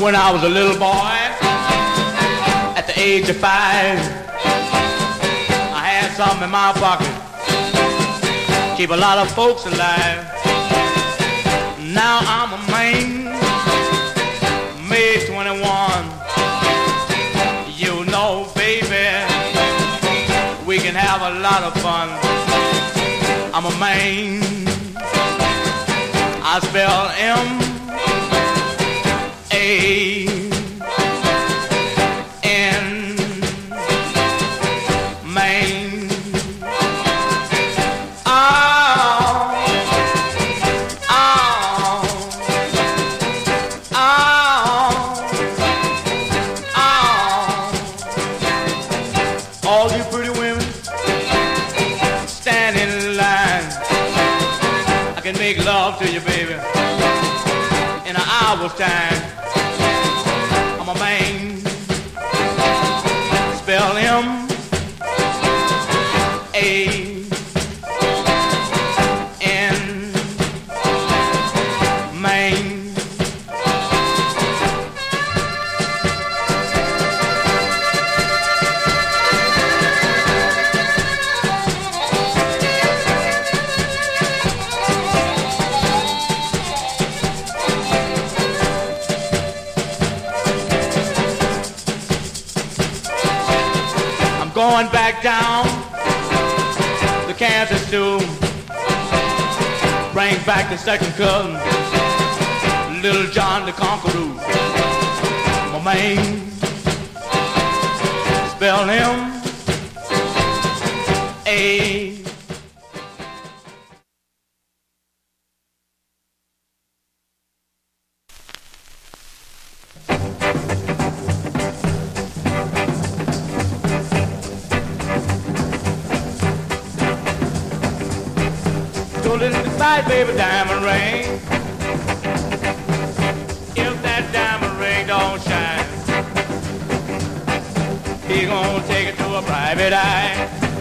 When I was a little boy, at the age of 5, I had something in my pocket, keep a lot of folks alive. Now I'm a man, May 21. You know, baby, we can have a lot of fun. I'm a man, I spell M-A-N, Maine. All you pretty women, stand in line. I can make love to you, baby, in an hour's time. I'm a man, spell M-A-N, Maine. Going back down the Kansas too. Bring back the second cousin, Little John the Conqueror. My man, spell M-A. Baby, diamond ring. If that diamond ring don't shine, he gonna take it to a private eye.